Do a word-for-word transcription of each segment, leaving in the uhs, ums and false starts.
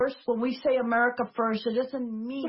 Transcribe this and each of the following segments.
First, when we say America first, it doesn't mean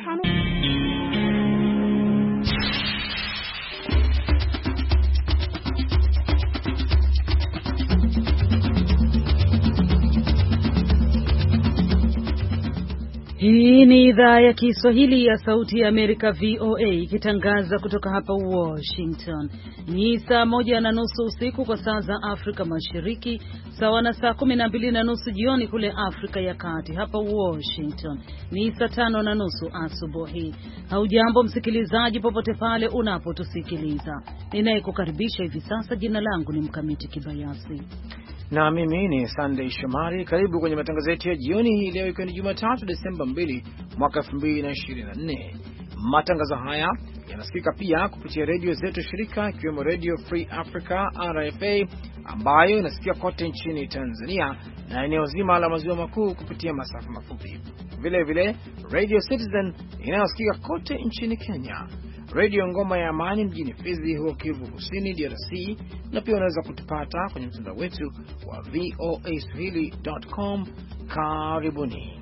Hii ni idhaa ya Kiswahili ya Sauti ya Amerika V O A ikitangaza kutoka hapa Washington. Ni saa moja na nusu usiku kwa saa za Afrika Mashariki, sawa na saa kumi na mbili na nusu jioni kule Afrika ya Kati. Hapa Washington ni saa tano na nusu asubuhi. Haujambo msikilizaji popote pale unapotusikiliza. Ninayekukaribisha hivi sasa, jina langu ni Mkamiti Kibayasi. Na mimi ni Sunday Shomari. Karibu kwenye matangazo yetu ya jioni hii leo, ikiwa ni Jumatatu Desemba mbili mwaka elfu mbili na ishirini na nne. Matangazo haya yanasikika pia kupitia redio zetu shirika, ikiwemo Radio Free Africa R F A ambayo inasikia kote nchini Tanzania na eneo zima la maziwa makuu kupitia masafa mafupi. Vile vile Radio Citizen inayosikika kote nchini Kenya, Radio Ngoma ya Amani mjini Fizi huko Kivu Kusini D R C, na pia unaweza kutupata kwenye mtandao wetu wa V O A swahili dot com. Karibuni.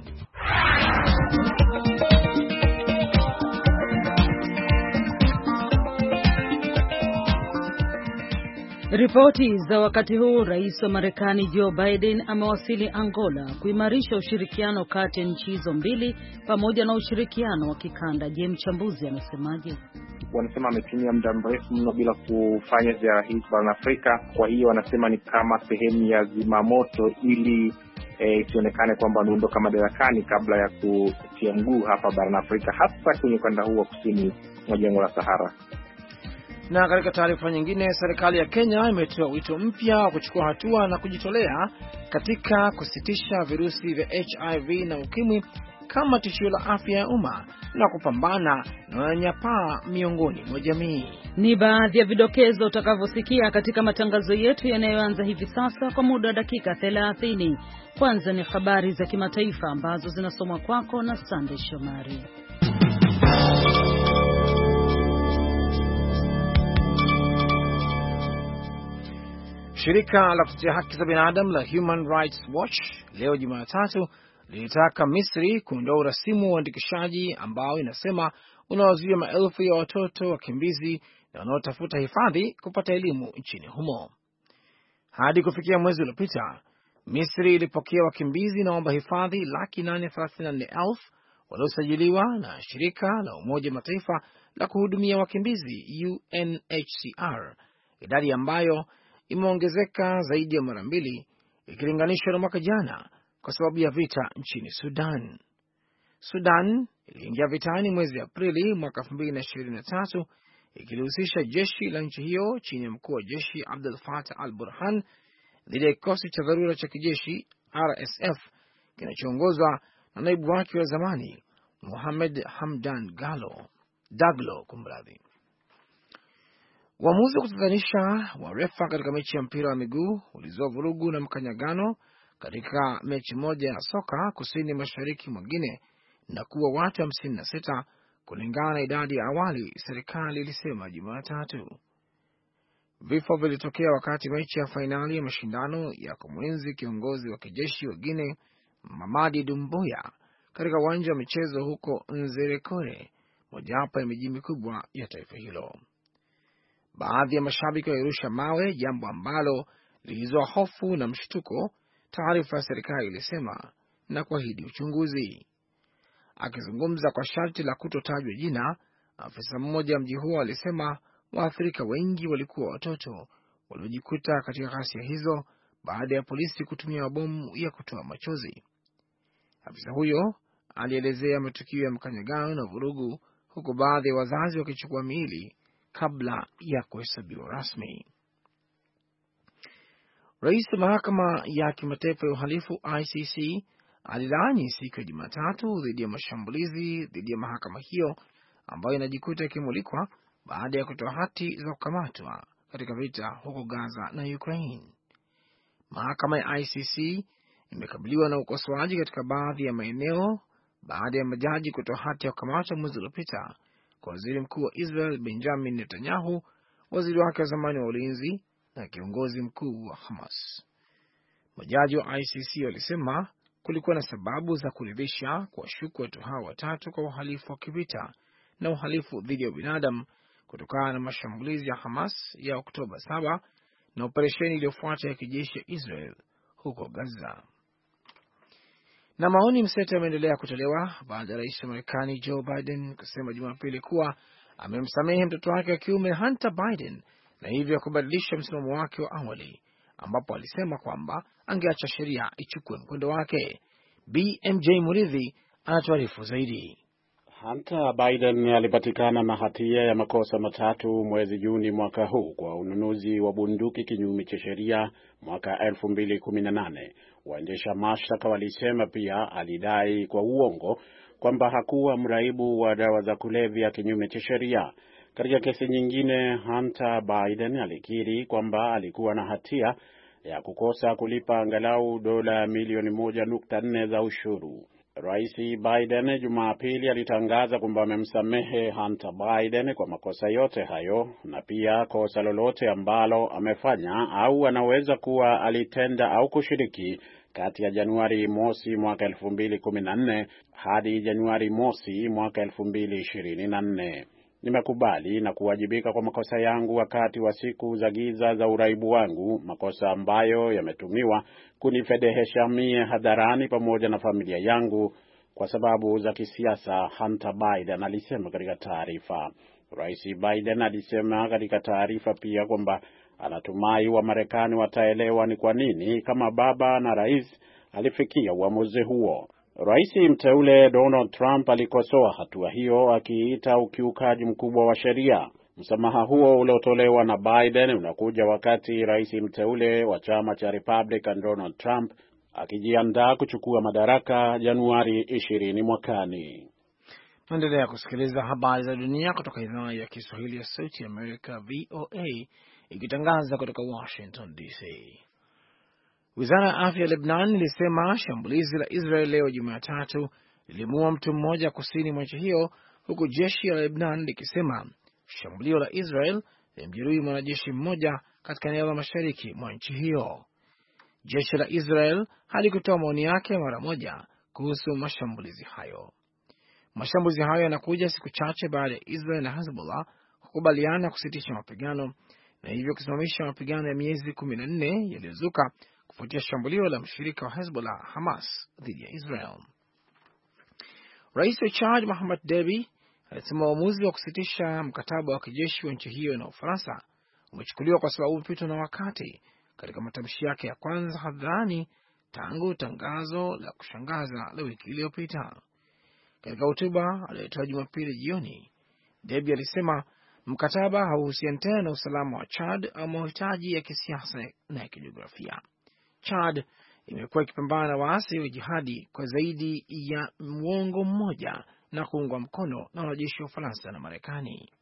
Ripoti za wakati huu. Rais wa Marekani Joe Biden amewasili Angola kuimarisha ushirikiano kati ya nchi hizo mbili pamoja na ushirikiano wa kikanda. Je, mchambuzi anasemaje? Wanasema ametumia muda mrefu mno bila kufanya ziara hii barani Afrika. Kwa hiyo wanasema ni kama sehemu ya zimamoto ili isionekane e, kwamba anaondoka madarakani kabla ya kutia mguu hapa barani Afrika, hasa kwenye ukanda huu wa kusini mwa jangwa la Sahara. Na katika taarifa nyingine, serikali ya Kenya imetoa wito mpya wa kuchukua hatua na kujitolea katika kusitisha virusi vya H I V na ukimwi kama tishio la afya ya umma na kupambana na unyanyapaa miongoni mwa jamii. Ni baadhi ya vidokezo utakavyosikia katika matangazo yetu yanayoanza hivi sasa kwa muda wa dakika thelathini. Kwanza ni habari za kimataifa ambazo zinasomwa kwako na Sunday Shomari. Shirika la kutetea haki za binadamu la Human Rights Watch leo Jumatatu lilitaka Misri kuondoa urasimu wa uandikishaji ambao inasema unawazuia maelfu ya watoto wakimbizi na wanaotafuta hifadhi kupata elimu nchini humo. Hadi kufikia mwezi uliopita, Misri ilipokea wakimbizi na waomba hifadhi laki nane thelathini na nne elfu waliosajiliwa na shirika la Umoja Mataifa la kuhudumia wakimbizi U N H C R, idadi ambayo imeongezeka zaidi ya mara mbili ikilinganishwa na mwaka jana kwa sababu ya vita nchini Sudan. Sudan iliingia vitani mwezi Aprili mwaka elfu mbili na ishirini na tatu ikilihusisha jeshi la nchi hiyo chini ya mkuu wa jeshi Abdel Fattah al-Burhan dhidi ya kikosi cha dharura cha kijeshi R S F kinachoongozwa na naibu wake wa zamani Mohamed Hamdan Dagalo Daglo kumradhi. Uamuzi wa kutatanisha wa refa katika mechi ya mpira wa miguu ulizua vurugu na mkanyagano katika mechi moja ya soka kusini mashariki mwa Guinea na kuwa watu hamsini na sita kulingana na idadi ya awali, serikali ilisema Jumatatu. Vifo vilitokea wakati mechi ya fainali ya mashindano ya kumwenzi kiongozi wa kijeshi wa Guinea Mamadi Doumbouya katika uwanja wa michezo huko Nzerekore, mojawapo ya miji mikubwa ya taifa hilo. Baadhi ya mashabiki walirusha mawe, jambo ambalo lilizua hofu na mshtuko, taarifa ya serikali ilisema, na kuahidi uchunguzi. Akizungumza kwa sharti la kutotajwa jina, afisa mmoja mji huo alisema waathirika wengi walikuwa watoto waliojikuta katika ghasia hizo baada ya polisi kutumia mabomu ya kutoa machozi. Afisa huyo alielezea matukio ya mkanyagano na vurugu, huku baadhi ya wazazi wakichukua miili kabla ya kuhesabiwa rasmi. Rais wa mahakama ya kimataifa ya uhalifu I C C alilaani siku ya Jumatatu dhidi ya mashambulizi dhidi ya mahakama hiyo ambayo inajikuta ikimulikwa baada ya kutoa hati za kukamatwa katika vita huko Gaza na Ukraine. Mahakama ya I C C imekabiliwa na ukosoaji katika baadhi ya maeneo baada ya majaji kutoa hati ya kukamatwa mwezi uliopita kwa waziri mkuu wa Israel Benjamin Netanyahu, waziri wake wa zamani wa ulinzi na kiongozi mkuu wa Hamas. Majaji wa I C C walisema kulikuwa na sababu za kuridhisha kuwashuku watu hao watatu kwa uhalifu wa kivita na uhalifu dhidi ya binadamu kutokana na mashambulizi ya Hamas ya Oktoba saba na operesheni iliyofuata ya kijeshi ya Israel huko Gaza. Na maoni mseto yameendelea kutolewa baada ya rais wa Marekani Joe Biden kusema Jumapili kuwa amemsamehe mtoto wake wa kiume Hunter Biden na hivyo kubadilisha msimamo wake wa awali, ambapo alisema kwamba angeacha sheria ichukue mkondo wake. B M J Muridhi anatuarifu zaidi. Hunter Biden alipatikana na hatia ya makosa matatu mwezi Juni mwaka huu kwa ununuzi wa bunduki kinyume cha sheria mwaka elfu mbili kumi na nane. Waendesha mashtaka walisema pia alidai kwa uongo kwamba hakuwa mraibu wa dawa za kulevya kinyume cha sheria. Katika kesi nyingine, Hunter Biden alikiri kwamba alikuwa na hatia ya kukosa kulipa angalau dola milioni moja nukta nne za ushuru. Rais Biden Jumapili alitangaza kwamba amemsamehe Hunter Biden kwa makosa yote hayo na pia kosa lolote ambalo amefanya au anaweza kuwa alitenda au kushiriki kati ya Januari mosi mwaka elfu mbili kumi na nne hadi Januari mosi mwaka elfu mbili ishirini na nne. Nimekubali na kuwajibika kwa makosa yangu wakati wa siku za giza za uraibu wangu, makosa ambayo yametumiwa kunifedhehesha mie hadharani pamoja na familia yangu kwa sababu za kisiasa, Hunter Biden alisema katika taarifa. Rais Biden alisema katika taarifa pia kwamba anatumai wa Marekani wataelewa ni kwa nini kama baba na rais alifikia uamuzi huo. Rais mteule Donald Trump alikosoa hatua hiyo akiita ukiukaji mkubwa wa sheria. Msamaha huo uliotolewa na Biden unakuja wakati rais mteule wa chama cha Republican Donald Trump akijiandaa kuchukua madaraka Januari ishirini mwakani. Tunaendelea kusikiliza habari za dunia kutoka idhaa ya Kiswahili ya Sauti ya Amerika V O A ikitangaza kutoka Washington D C. Wizara ya afya ya Lebanon ilisema shambulizi la Israel leo Jumatatu lilimuua mtu mmoja kusini mwa nchi hiyo, huku jeshi la Lebanon likisema shambulio la Israel lilimjeruhi mwanajeshi mmoja katika eneo la mashariki mwa nchi hiyo. Jeshi la Israel halikutoa maoni yake mara moja kuhusu mashambulizi hayo. Mashambulizi hayo yanakuja siku chache baada ya Israel na Hezbollah kukubaliana kusitisha mapigano na hivyo kusimamisha mapigano ya miezi kumi na nne yaliyozuka kufuatia shambulio la mshirika wa Hezbollah Hamas dhidi ya Israel. Rais wa Chad Mohamed Deby alisema uamuzi wa kusitisha mkataba wa kijeshi wa nchi hiyo na Ufaransa umechukuliwa kwa sababu umepitwa na wakati, katika matamshi yake ya kwanza hadharani tangu tangazo la kushangaza la wiki iliyopita. Katika hotuba aliyotoa Jumapili jioni, Deby alisema mkataba hauhusiani tena na usalama wa Chad au mahitaji ya kisiasa na ya kijiografia. Chad imekuwa ikipambana na waasi wa jihadi kwa zaidi ya mwongo mmoja na kuungwa mkono na wanajeshi wa Ufaransa na Marekani.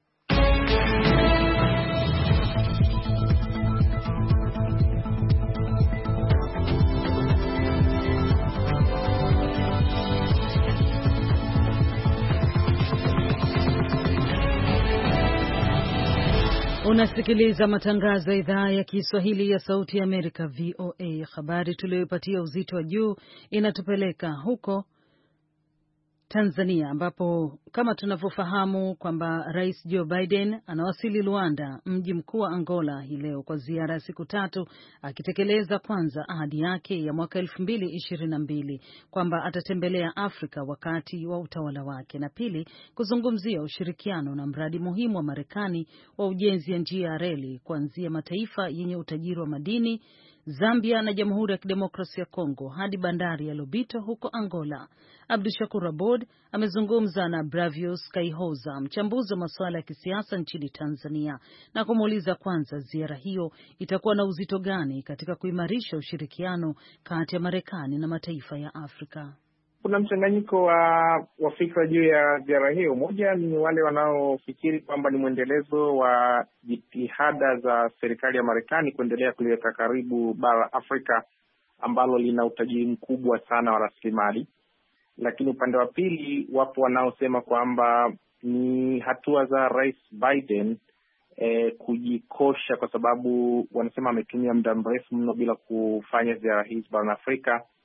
Unasikiliza matangazo ya idhaa ya Kiswahili ya Sauti ya Amerika V O A. Habari tuliyoipatia uzito wa juu inatupeleka huko Tanzania, ambapo kama tunavyofahamu kwamba Rais Joe Biden anawasili Luanda, mji mkuu wa Angola, hii leo kwa ziara ya siku tatu, akitekeleza kwanza ahadi yake ya mwaka elfu mbili ishirini na mbili kwamba atatembelea Afrika wakati wa utawala wake, na pili kuzungumzia ushirikiano na mradi muhimu wa Marekani wa ujenzi ya njia ya reli kuanzia mataifa yenye utajiri wa madini Zambia na Jamhuri ya Kidemokrasia ya Kongo hadi bandari ya Lobito huko Angola. Abdushakur Abod amezungumza na Bravios Kaihoza, mchambuzi wa masuala ya kisiasa nchini Tanzania, na kumuuliza kwanza ziara hiyo itakuwa na uzito gani katika kuimarisha ushirikiano kati ya Marekani na mataifa ya Afrika. Kuna mchanganyiko wa, wa fikra juu ya ziara hiyo. Moja ni wale wanaofikiri kwamba ni mwendelezo wa jitihada za serikali ya Marekani kuendelea kuliweka karibu bara Afrika ambalo lina utajiri mkubwa sana wa rasilimali. Lakini upande wa pili wapo wanaosema kwamba ni hatua za Rais Biden eh, kujikosha, kwa sababu wanasema ametumia muda mrefu mno bila kufanya ziara hizi barani Afrika,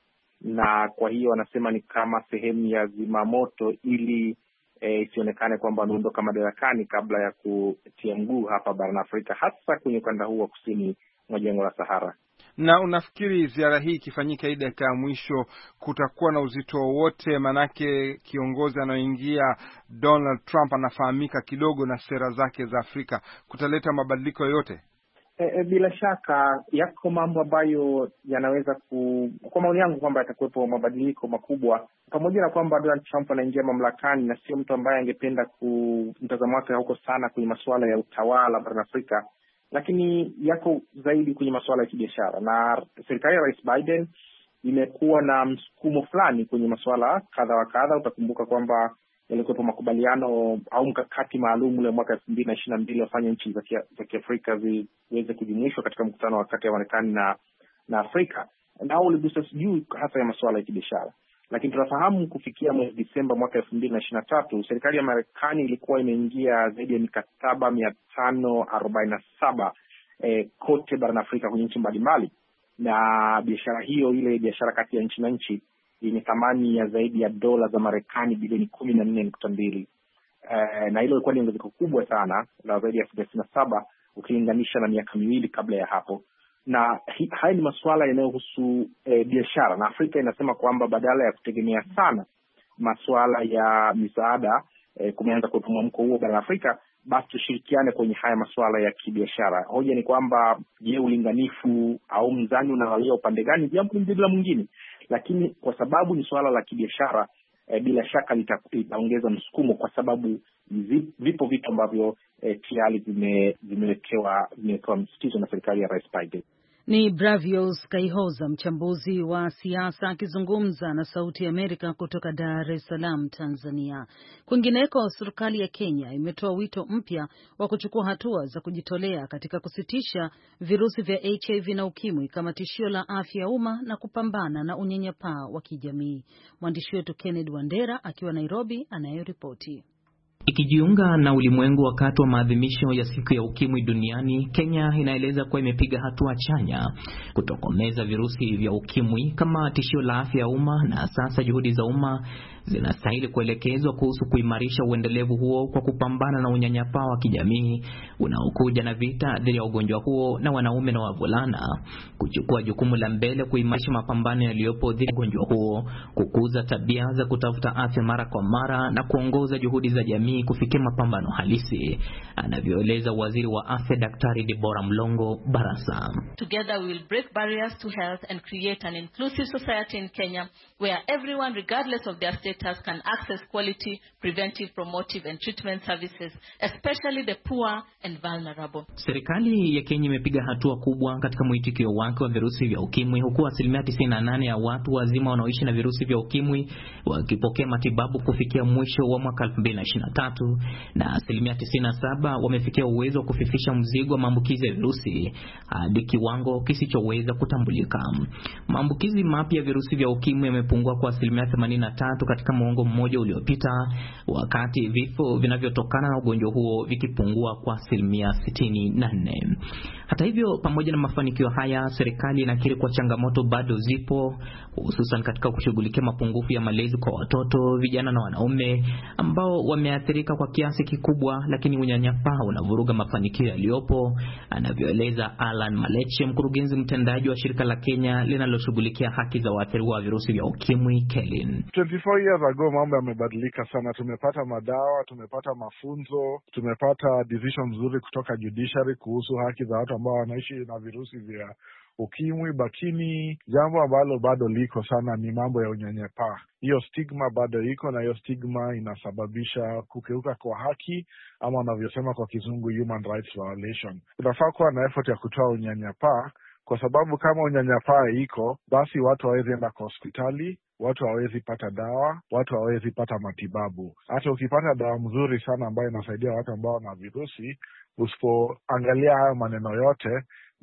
na kwa hiyo wanasema ni kama sehemu ya zimamoto ili e, isionekane kwamba wanaondoka madarakani kabla ya kutia mguu hapa barani Afrika, hasa kwenye ukanda huu wa kusini mwa jangwa la Sahara. Na unafikiri ziara hii ikifanyika hii dakika ya mwisho kutakuwa na uzito wowote? Manake kiongozi anaoingia Donald Trump anafahamika kidogo na sera zake za Afrika, kutaleta mabadiliko yoyote? E, e, bila shaka yako mambo ambayo yanaweza ku, kwa maoni yangu kwamba yatakuwepo mabadiliko makubwa, pamoja na kwamba Donald Trump anaingia mamlakani na sio mtu ambaye angependa ku mtazamo wake huko sana kwenye masuala ya utawala barani Afrika, lakini yako zaidi kwenye masuala ya kibiashara. Na serikali ya Rais Biden imekuwa na msukumo fulani kwenye masuala kadha wa kadha. Utakumbuka kwamba yalikuwepo makubaliano au mkakati maalum ule mwaka elfu mbili na ishirini na mbili wafanya nchi za Kiafrika ziweze kujumuishwa katika mkutano wa kati ya Marekani na na Afrika, na uligusa juu hasa ya masuala ya kibiashara. Lakini tunafahamu kufikia mwezi Disemba mwaka elfu mbili na ishirini na tatu serikali ya Marekani ilikuwa imeingia zaidi ya mikataba mia tano arobaini na saba eh, kote barani Afrika kwenye nchi mbalimbali, na biashara hiyo, ile biashara kati ya nchi na nchi, yenye thamani ya zaidi ya dola za Marekani bilioni kumi na nne nukta mbili. Uh, na hilo ilikuwa ni ongezeko kubwa sana la zaidi ya asilimia sitini na saba ukilinganisha na miaka miwili kabla ya hapo. Na hi, haya ni masuala yanayohusu eh, biashara, na Afrika inasema kwamba badala ya kutegemea sana masuala ya misaada, eh, kumeanza kuwepo mwamko huo barani Afrika, basi tushirikiane kwenye haya masuala ya kibiashara. Hoja ni kwamba je, ulinganifu au mzani unawalia upande gani? Jambo ni bila mwingine, lakini kwa sababu ni swala la kibiashara, e, bila shaka litaongeza msukumo, kwa sababu vipo vitu ambavyo e, tayari vimewekewa vimewekewa msitizo na serikali ya Rais Biden. Ni Bravios Kaihoza, mchambuzi wa siasa, akizungumza na Sauti ya Amerika kutoka Dar es Salaam, Tanzania. Kwingineko, serikali ya Kenya imetoa wito mpya wa kuchukua hatua za kujitolea katika kusitisha virusi vya H I V na ukimwi kama tishio la afya ya umma na kupambana na unyanyapaa wa kijamii. Mwandishi wetu Kennedy Wandera akiwa Nairobi anayoripoti. Ikijiunga na ulimwengu wakati wa maadhimisho ya siku ya ukimwi duniani, Kenya inaeleza kuwa imepiga hatua chanya kutokomeza virusi vya ukimwi kama tishio la afya ya umma, na sasa juhudi za umma zinastahili kuelekezwa kuhusu kuimarisha uendelevu huo kwa kupambana na unyanyapaa wa kijamii unaokuja na vita dhidi ya ugonjwa huo, na wanaume na wavulana kuchukua jukumu la mbele kuimarisha mapambano yaliyopo dhidi ya ugonjwa huo, kukuza tabia za kutafuta afya mara kwa mara na kuongoza juhudi za jamii kufikia mapambano halisi, anavyoeleza waziri wa afya Daktari Deborah Mlongo Barasa. Together we will break barriers to health and create an inclusive society in Kenya where everyone, regardless of their status, can access quality preventive, promotive and treatment services, especially the poor and vulnerable. Serikali ya Kenya imepiga hatua kubwa katika mwitikio wake wa virusi vya ukimwi, huku asilimia tisini na nane ya watu wazima wanaoishi na virusi vya ukimwi wakipokea matibabu kufikia mwisho wa mwaka elfu mbili na ishirini na tatu, na asilimia tisini na saba wamefikia uwezo wa kufifisha mzigo wa maambukizi ya virusi hadi kiwango kisichoweza kutambulika. Maambukizi mapya ya virusi vya ukimwi yamepungua kwa asilimia themanini na tatu katika muongo mmoja uliopita, wakati vifo vinavyotokana na ugonjwa huo vikipungua kwa asilimia sitini na nne. Hata hivyo, pamoja na mafanikio haya, serikali inakiri kwa changamoto bado zipo, hususan katika kushughulikia mapungufu ya malezi kwa watoto, vijana na wanaume ambao wameathirika kwa kiasi kikubwa, lakini unyanyapaa unavuruga mafanikio yaliyopo, anavyoeleza Alan Maleche, mkurugenzi mtendaji wa shirika la Kenya linaloshughulikia haki za waathiriwa wa virusi vya ukimwi Kelin. twenty-four years ago mambo yamebadilika sana. Tumepata madawa, tumepata mafunzo, tumepata decision nzuri kutoka judiciary kuhusu haki za watu ambao wanaishi na virusi vya ukimwi, lakini jambo ambalo bado liko sana ni mambo ya unyanyapaa. Hiyo stigma bado iko, na hiyo stigma inasababisha kukeuka kwa haki, ama wanavyosema kwa kizungu human rights violation. Tunafaa kuwa na effort ya kutoa unyanyapaa, kwa sababu kama unyanyapaa iko, basi watu hawezi enda kwa hospitali, watu hawezi pata dawa, watu hawezi pata matibabu. Hata ukipata dawa mzuri sana ambayo inasaidia watu ambao wana virusi, usipoangalia haya maneno yote,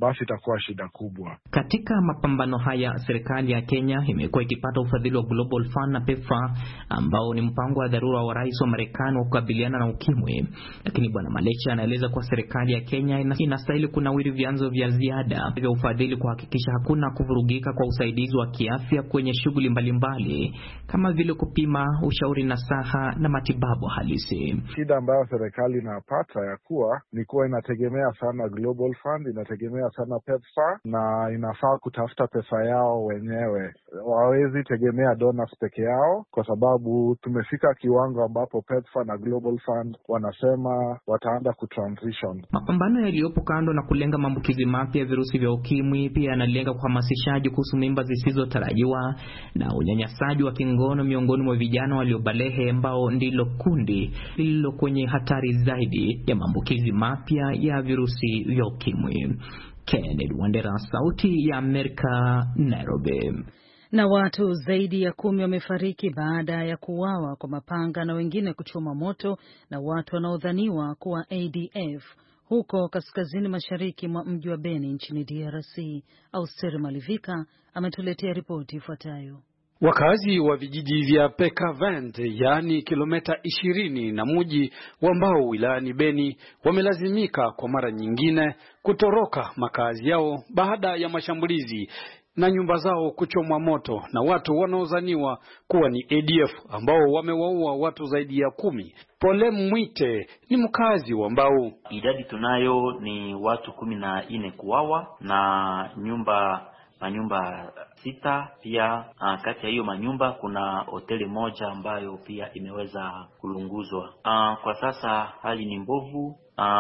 basi itakuwa shida kubwa. Katika mapambano haya, serikali ya Kenya imekuwa ikipata ufadhili wa Global Fund na PEPFAR, ambao ni mpango wa dharura wa rais wa Marekani wa kukabiliana na ukimwi. Lakini bwana Malecha anaeleza kuwa serikali ya Kenya inastahili kunawiri vyanzo vya ziada vya ufadhili kuhakikisha hakuna kuvurugika kwa usaidizi wa kiafya kwenye shughuli mbalimbali kama vile kupima, ushauri nasaha na matibabu halisi. Shida ambayo serikali inapata ya kuwa ni kuwa inategemea sana Global Fund, inategemea sana PEPFAR, na inafaa kutafuta pesa yao wenyewe. Hawawezi tegemea donors peke yao, kwa sababu tumefika kiwango ambapo PEPFAR na Global Fund wanasema wataanza kutransition. Mapambano yaliyopo kando na kulenga maambukizi mapya ya virusi vya ukimwi pia yanalenga kuhamasishaji kuhusu mimba zisizotarajiwa na unyanyasaji wa kingono miongoni mwa vijana waliobalehe, ambao ndilo kundi lililo kwenye hatari zaidi ya maambukizi mapya ya virusi vya ukimwi. Kennedy Wandera, Sauti ya Amerika, Nairobi. Na watu zaidi ya kumi wamefariki baada ya kuuawa kwa mapanga na wengine kuchoma moto na watu wanaodhaniwa kuwa A D F huko kaskazini mashariki mwa mji wa Beni nchini D R C. Austeri Malivika ametuletea ripoti ifuatayo. Wakazi wa vijiji vya Pekavent, yaani kilomita ishirini na mji wa Mbao wilayani Beni, wamelazimika kwa mara nyingine kutoroka makazi yao baada ya mashambulizi na nyumba zao kuchomwa moto na watu wanaozaniwa kuwa ni A D F ambao wamewaua watu zaidi ya kumi. Pole Mwite ni mkazi wa Mbao. Idadi tunayo ni watu kumi na nne kuwawa na nyumba manyumba sita. Pia uh, kati ya hiyo manyumba kuna hoteli moja ambayo pia imeweza kulunguzwa. Uh, kwa sasa hali ni mbovu.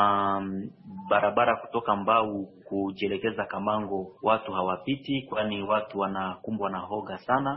Um, barabara kutoka Mbao kujielekeza Kamango watu hawapiti, kwani watu wanakumbwa na hoga sana,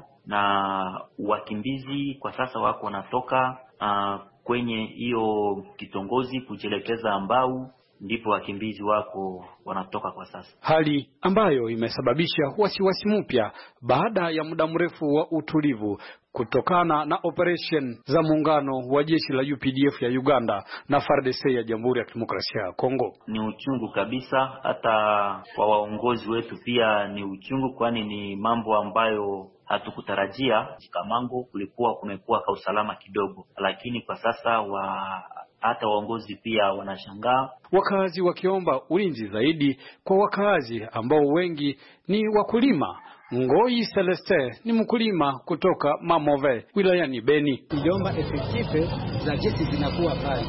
na wakimbizi kwa sasa wako wanatoka uh, kwenye hiyo kitongozi kujielekeza Mbao, ndipo wakimbizi wako wanatoka kwa sasa. Hali ambayo imesababisha wasiwasi mpya baada ya muda mrefu wa utulivu kutokana na operation za muungano wa jeshi la U P D F ya Uganda na F A R D C ya Jamhuri ya Kidemokrasia ya Kongo. Ni uchungu kabisa, hata kwa waongozi wetu pia ni uchungu, kwani ni mambo ambayo hatukutarajia. Kamango kulikuwa kumekuwa kwa usalama kidogo, lakini kwa sasa wa hata waongozi pia wanashangaa. Wakazi wakiomba ulinzi zaidi kwa wakazi ambao wengi ni wakulima. Ngoi Celeste ni mkulima kutoka Mamove wilayani Beni. Tuliomba efektife za jeshi zinakuwa pale,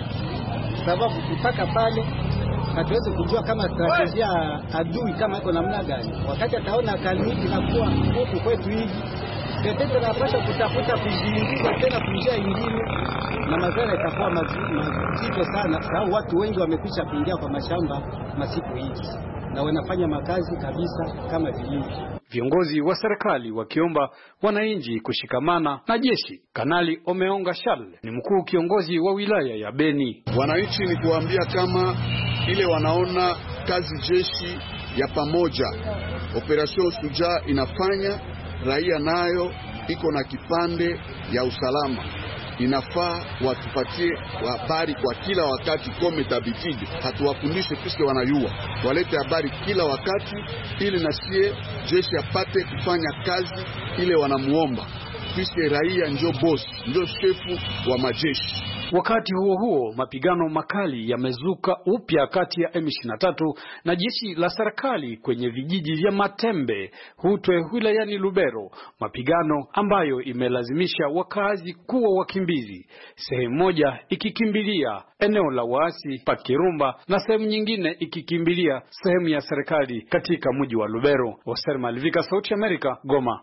sababu kupaka pale hatuwezi kujua kama strategia adui kama iko namna gani. Wakati ataona kalmiki inakuwa huku kwetu hivi, tetete napasha kutafuta kujiingiza tena kunjia ingine, na madhara itakuwa mazito sana, sababu watu wengi wamekwisha kuingia kwa mashamba masiku hizi na wanafanya makazi kabisa kama vilivyo. Viongozi wa serikali wakiomba wananchi kushikamana na jeshi. Kanali Omeonga Charles ni mkuu kiongozi wa wilaya ya Beni. Wananchi ni kuambia kama ile wanaona kazi jeshi ya pamoja Operation Shujaa inafanya, raia nayo iko na kipande ya usalama. Inafaa watupatie habari kwa kila wakati kome tabitidi. Hatuwafundishe piske wanayua. Walete habari kila wakati ili nasie jeshi apate kufanya kazi ile wanamuomba. Piske raia njo boss, njo shefu wa majeshi. Wakati huo huo, mapigano makali yamezuka upya kati ya M ishirini na tatu na jeshi la serikali kwenye vijiji vya Matembe, Hutwe wilayani Lubero, mapigano ambayo imelazimisha wakazi kuwa wakimbizi, sehemu moja ikikimbilia eneo la waasi pa Kirumba na sehemu nyingine ikikimbilia sehemu ya serikali katika mji wa Lubero. Oser Malivika, Sauti ya Amerika, Goma.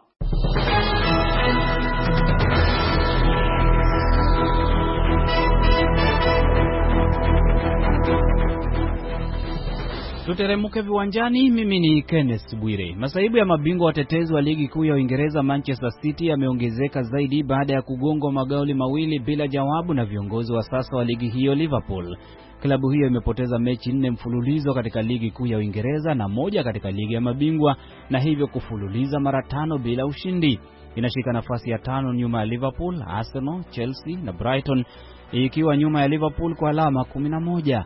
Tuteremuke viwanjani. Mimi ni Kenneth Bwire. Masaibu ya mabingwa watetezi wa ligi kuu ya Uingereza Manchester City yameongezeka zaidi baada ya kugongwa magoli mawili bila jawabu na viongozi wa sasa wa ligi hiyo Liverpool. Klabu hiyo imepoteza mechi nne mfululizo katika ligi kuu ya Uingereza na moja katika ligi ya mabingwa, na hivyo kufululiza mara tano bila ushindi. Inashika nafasi ya tano nyuma ya Liverpool, Arsenal, Chelsea na Brighton, ikiwa nyuma ya Liverpool kwa alama kumi na moja.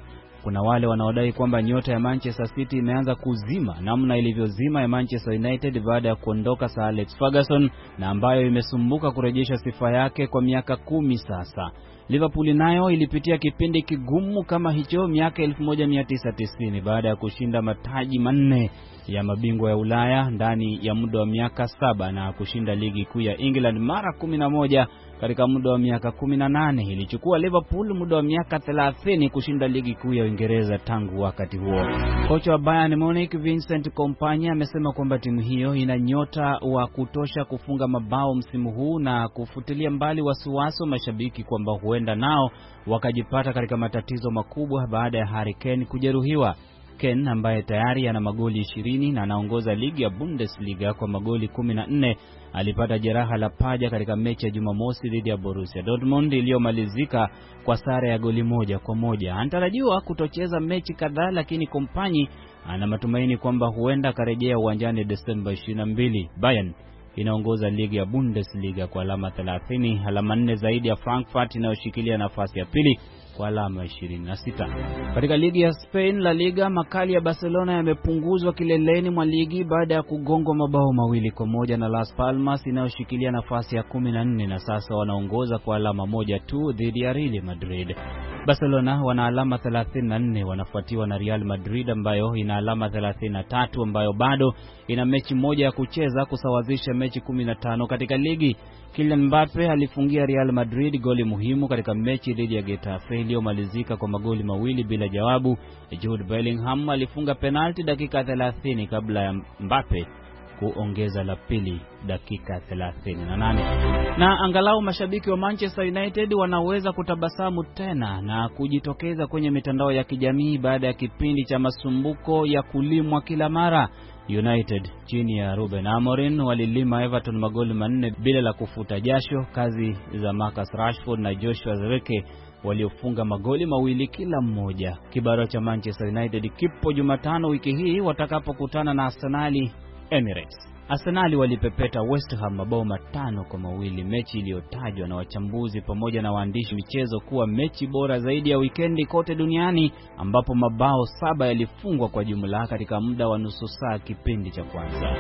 Kuna wale wanaodai kwamba nyota ya Manchester City imeanza kuzima namna ilivyozima ya Manchester United baada ya kuondoka Sir Alex Ferguson, na ambayo imesumbuka kurejesha sifa yake kwa miaka kumi sasa. Liverpool nayo ilipitia kipindi kigumu kama hicho miaka elfu moja mia tisa tisini baada ya kushinda mataji manne ya mabingwa ya Ulaya ndani ya muda wa miaka saba na kushinda ligi kuu ya England mara kumi na moja katika muda wa miaka kumi na nane. Ilichukua Liverpool muda wa miaka thelathini kushinda ligi kuu ya Uingereza tangu wakati huo. Kocha wa Bayern Munich Vincent Kompany amesema kwamba timu hiyo ina nyota wa kutosha kufunga mabao msimu huu na kufutilia mbali wasiwasi wa mashabiki kwamba huenda nao wakajipata katika matatizo makubwa baada ya Harry Kane kujeruhiwa. Kane ambaye tayari ana magoli ishirini na anaongoza ligi ya Bundesliga kwa magoli kumi na nne alipata jeraha la paja katika mechi ya Jumamosi dhidi ya Borussia Dortmund iliyomalizika kwa sare ya goli moja kwa moja. Anatarajiwa kutocheza mechi kadhaa, lakini Kompany ana matumaini kwamba huenda akarejea uwanjani Desemba ishirini na mbili. Bayern inaongoza ligi ya Bundesliga kwa alama thelathini, alama nne zaidi ya Frankfurt inayoshikilia nafasi ya pili kwa alama ishirini na sita. Katika ligi ya Spain, La Liga, makali ya Barcelona yamepunguzwa kileleni mwa ligi baada ya kugongwa mabao mawili kwa moja na Las Palmas inayoshikilia nafasi ya kumi na nne na sasa wanaongoza kwa alama moja tu dhidi ya Real Madrid. Barcelona wana alama thelathini na nne, wanafuatiwa na Real Madrid ambayo ina alama thelathini na tatu, ambayo bado ina mechi moja ya kucheza kusawazisha mechi kumi na tano katika ligi. Kylian Mbappe alifungia Real Madrid goli muhimu katika mechi dhidi ya Getafe iliyomalizika kwa magoli mawili bila jawabu. Jude Bellingham alifunga penalti dakika thelathini kabla ya Mbappe kuongeza la pili dakika thelathini na nane. Na angalau mashabiki wa Manchester United wanaweza kutabasamu tena na kujitokeza kwenye mitandao ya kijamii baada ya kipindi cha masumbuko ya kulimwa kila mara. United chini ya Ruben Amorim walilima Everton magoli manne bila la kufuta jasho, kazi za Marcus Rashford na Joshua Zirkzee waliofunga magoli mawili kila mmoja. Kibarua cha Manchester United kipo Jumatano wiki hii watakapokutana na Arsenal Emirates. Arsenal walipepeta West Ham mabao matano kwa mawili, mechi iliyotajwa na wachambuzi pamoja na waandishi michezo kuwa mechi bora zaidi ya wikendi kote duniani, ambapo mabao saba yalifungwa kwa jumla katika muda wa nusu saa kipindi cha kwanza.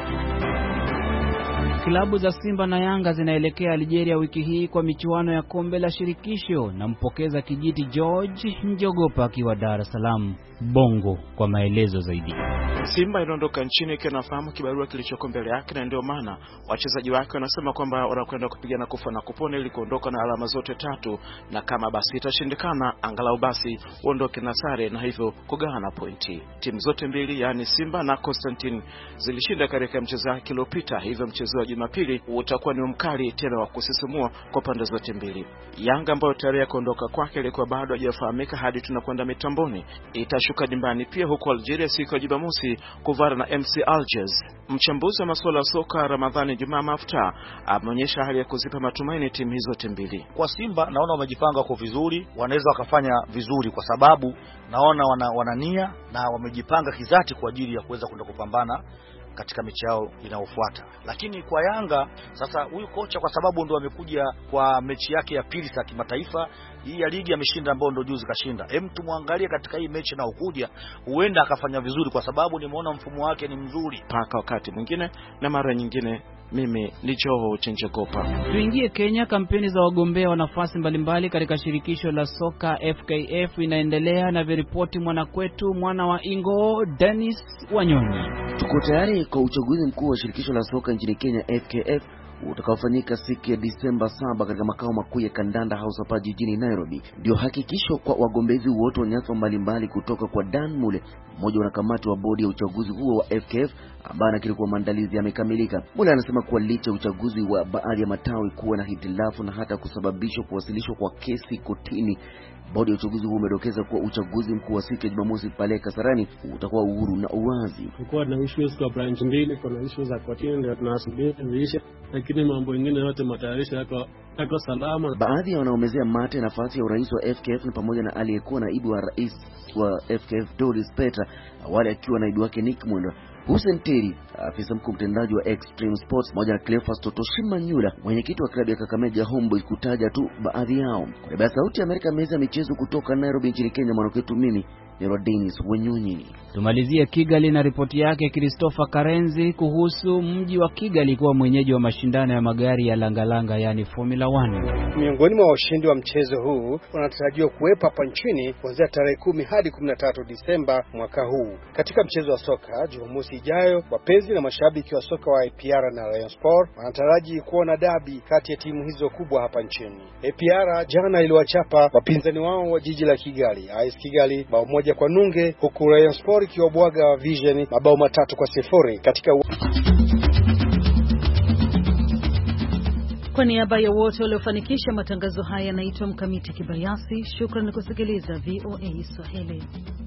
Klabu za Simba na Yanga zinaelekea Algeria wiki hii kwa michuano ya kombe la shirikisho, na mpokeza kijiti George Njogopa akiwa Dar es Salaam. Bongo kwa maelezo zaidi. Simba inaondoka nchini ikiwa inafahamu kibarua kilichoko mbele yake, na ndio maana wachezaji wake wanasema kwamba wanakwenda kupigana kufa na kupona ili kuondoka na alama zote tatu, na kama basi itashindikana angalau basi uondoke na sare na hivyo kugawana pointi. Timu zote mbili, yani Simba na Constantine, zilishinda katika mchezo wake uliopita, hivyo mchezo wa Jumapili utakuwa ni mkali tena wa kusisimua kwa pande zote mbili. Yanga ambayo tarehe kuondoka kwake ilikuwa bado haijafahamika hadi tunakwenda mitamboni, itashuka dimbani pia huko Algeria siku ya Jumamosi kuvara na M C Alger. Mchambuzi wa masuala ya soka Ramadhani Juma Mafta ameonyesha hali ya kuzipa matumaini timu hizo zote mbili. Kwa Simba naona wamejipanga kwa vizuri, wanaweza wakafanya vizuri kwa sababu naona wana, wanania na wamejipanga kizati kwa ajili ya kuweza kwenda kupambana katika mechi yao inayofuata. Lakini kwa Yanga sasa, huyu kocha kwa sababu ndo amekuja kwa mechi yake ya pili za kimataifa, hii ya ligi ameshinda ambao ndo juzi kashinda. Hem, tumwangalie katika hii mechi na ukuja, huenda akafanya vizuri kwa sababu nimeona mfumo wake ni mzuri. Paka wakati mwingine na mara nyingine, mimi ni Joho Chenjekopa. Tuingie Kenya. Kampeni za wagombea wa nafasi mbalimbali katika shirikisho la soka F K F inaendelea, na viripoti mwanakwetu mwana wa Ingo Dennis Wanyonyi. Tuko tayari kwa uchaguzi mkuu wa shirikisho la soka nchini Kenya F K F utakaofanyika siku ya Disemba saba katika makao makuu ya Kandanda House hapa jijini Nairobi. Ndio hakikisho kwa wagombezi wote wa nyadhifa mbalimbali kutoka kwa Dan Mule, mmoja wa kamati wa bodi ya uchaguzi huo wa F K F, ambaye anakiri kuwa maandalizi yamekamilika. Mule anasema kuwa licha uchaguzi wa baadhi ya matawi kuwa na hitilafu na hata kusababishwa kuwasilishwa kwa kesi kotini, bodi ya uchaguzi huo umedokeza kuwa uchaguzi mkuu wa siku ya Jumamosi pale Kasarani utakuwa uhuru na uwazi. Kulikuwa na issues kwa branch mbili, kuna issues za kotini ndio tunasubiri ziishe, lakini mambo mengine yote matayarisho yako yako salama. Baadhi ya wanaomezea mate nafasi ya urais wa F K F ni pamoja na aliyekuwa naibu wa rais wa F K F Doris Petra, awali akiwa naibu wake Nick Mwendwa, Hussein Teri, afisa mkuu mtendaji wa Extreme Sports, pamoja na Cleophas Totoshima Nyula, mwenyekiti wa klabu ya Kakamega Homeboyz, kutaja tu baadhi yao. Kwa niaba ya Sauti ya Amerika, meza michezo kutoka Nairobi nchini Kenya, mwanakwetu mimi ni Dennis Wenyonyi. Tumalizie Kigali na ripoti yake Christopher Karenzi kuhusu mji wa Kigali kuwa mwenyeji wa mashindano ya magari ya langalanga, yani Formula one. Miongoni mwa washindi wa mchezo huu wanatarajiwa kuwepo hapa nchini kuanzia tarehe kumi hadi kumi na tatu Disemba mwaka huu. Katika mchezo wa soka Jumamosi ijayo, wapenzi na mashabiki wa soka wa A P R na Rayon Sport wanataraji kuona dabi kati ya timu hizo kubwa hapa nchini. A P R jana iliwachapa wapinzani wao wa jiji la Kigali, A S Kigali, bao moja kwa nunge, huku Rayon Sport ikiwabwaga Vision mabao matatu kwa sifuri katika. Kwa niaba ya wote waliofanikisha matangazo haya, naitwa Mkamiti Kibayasi. Shukrani kusikiliza V O A Swahili.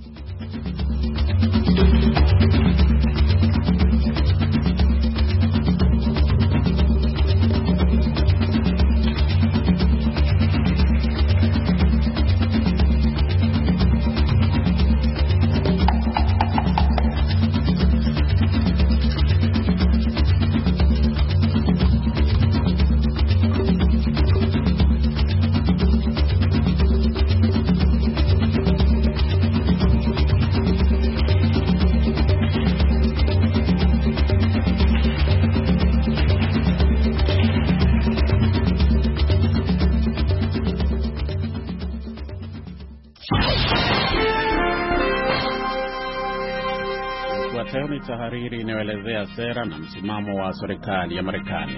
Tahariri inayoelezea sera na msimamo wa serikali ya Marekani.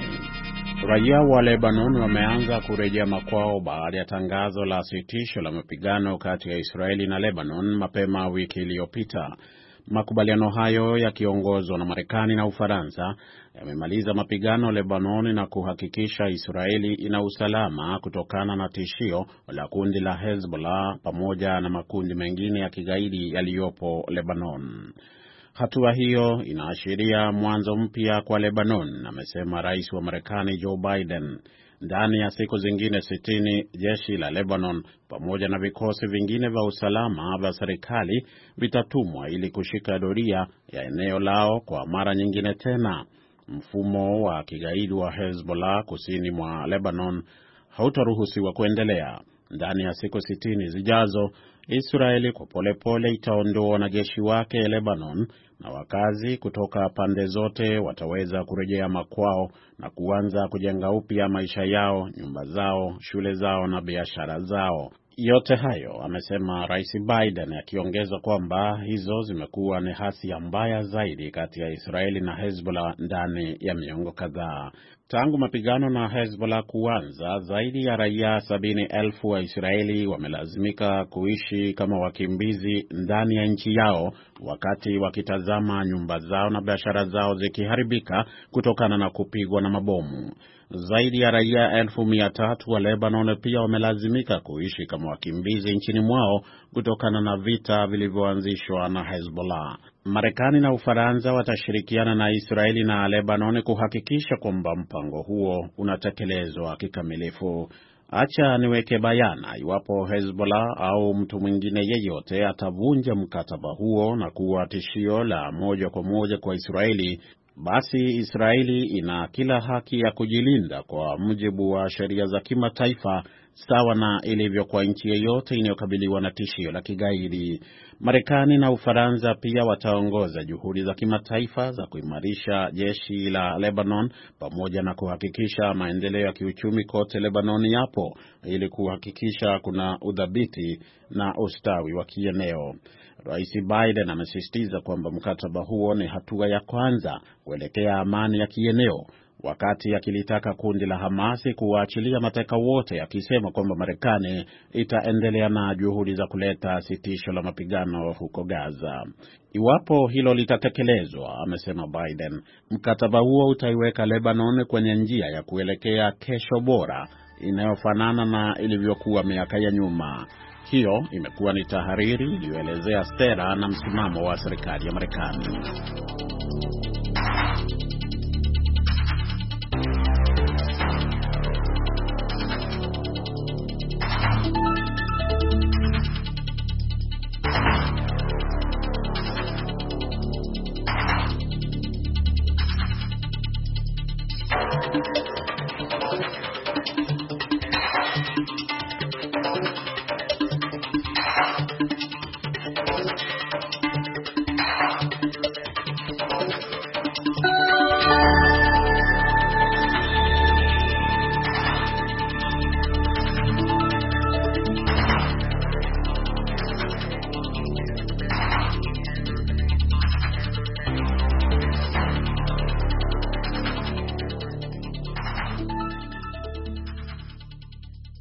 Raia wa Lebanon wameanza kurejea makwao baada ya tangazo la sitisho la mapigano kati ya Israeli na Lebanon mapema wiki iliyopita. Makubaliano hayo yakiongozwa na Marekani na Ufaransa yamemaliza mapigano Lebanon na kuhakikisha Israeli ina usalama kutokana na tishio la kundi la Hezbollah pamoja na makundi mengine ya kigaidi yaliyopo Lebanon. Hatua hiyo inaashiria mwanzo mpya kwa Lebanon, amesema Rais wa Marekani Joe Biden. Ndani ya siku zingine sitini, jeshi la Lebanon pamoja na vikosi vingine vya usalama vya serikali vitatumwa ili kushika doria ya eneo lao kwa mara nyingine tena. Mfumo wa kigaidi wa Hezbollah kusini mwa Lebanon hautaruhusiwa kuendelea. Ndani ya siku sitini zijazo, Israeli kwa polepole itaondoa wanajeshi wake Lebanon, na wakazi kutoka pande zote wataweza kurejea makwao na kuanza kujenga upya maisha yao, nyumba zao, shule zao na biashara zao. Yote hayo, amesema Rais Biden, akiongeza kwamba hizo zimekuwa ni hasia mbaya zaidi kati ya Israeli na Hezbollah ndani ya miongo kadhaa. Tangu mapigano na Hezbollah kuanza, zaidi ya raia sabini elfu wa Israeli wamelazimika kuishi kama wakimbizi ndani ya nchi yao, wakati wakitazama nyumba zao na biashara zao zikiharibika kutokana na kupigwa na mabomu. Zaidi ya raia elfu mia tatu wa Lebanon pia wamelazimika kuishi kama wakimbizi nchini mwao kutokana na vita vilivyoanzishwa na Hezbollah. Marekani na Ufaransa watashirikiana na Israeli na Lebanon kuhakikisha kwamba mpango huo unatekelezwa kikamilifu. Acha niweke bayana, iwapo Hezbollah au mtu mwingine yeyote atavunja mkataba huo na kuwa tishio la moja kwa moja kwa Israeli, basi Israeli ina kila haki ya kujilinda kwa mujibu wa sheria za kimataifa, sawa na ilivyo kwa nchi yoyote inayokabiliwa na tishio la kigaidi. Marekani na Ufaransa pia wataongoza juhudi za kimataifa za kuimarisha jeshi la Lebanon pamoja na kuhakikisha maendeleo ya kiuchumi kote Lebanon yapo, ili kuhakikisha kuna udhabiti na ustawi wa kieneo. Rais Biden amesisitiza kwamba mkataba huo ni hatua ya kwanza kuelekea amani ya kieneo, wakati akilitaka kundi la Hamasi kuwaachilia mateka wote, akisema kwamba Marekani itaendelea na juhudi za kuleta sitisho la mapigano huko Gaza. Iwapo hilo litatekelezwa, amesema Biden, mkataba huo utaiweka Lebanon kwenye njia ya kuelekea kesho bora inayofanana na ilivyokuwa miaka ya nyuma. Hiyo imekuwa ni tahariri iliyoelezea sera na msimamo wa serikali ya Marekani.